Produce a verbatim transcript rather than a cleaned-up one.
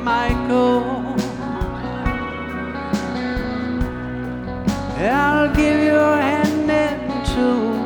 Michael. I'll give you a hand in two.